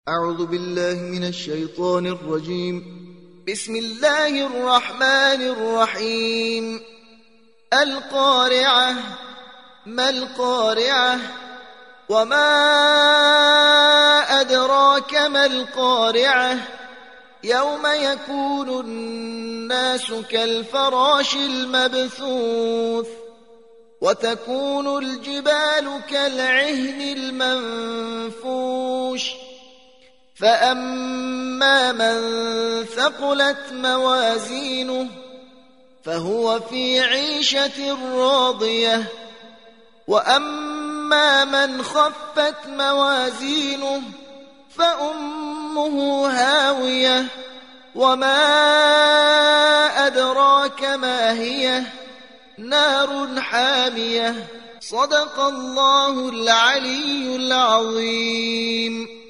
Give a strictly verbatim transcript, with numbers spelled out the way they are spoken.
أعوذ بالله من الشيطان الرجيم. بسم الله الرحمن الرحيم. القارعة. ما القارعة؟ وما أدراك ما القارعة؟ يوم يكون الناس كالفراش المبثوث وتكون الجبال كالعهن المنفوش فأما من ثقلت موازينه فهو في عيشة راضية وأما من خفت موازينه فأمه هاوية وما أدراك ما هي نار حامية. صدق الله العلي العظيم.